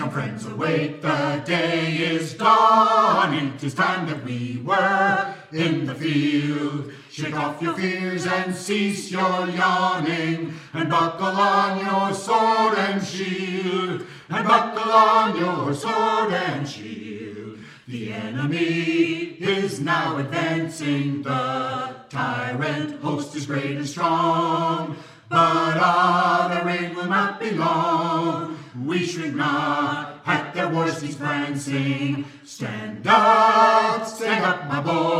Come friends, awake, the day is dawning. 'Tis time that we were in the field. Shake off your fears and cease your yawning, and buckle on your sword and shield, and buckle on your sword and shield. The enemy is now advancing, the tyrant host is great and strong, but our reign will not be long. We shrink not at their war steeds prancing. Stand up, my boy.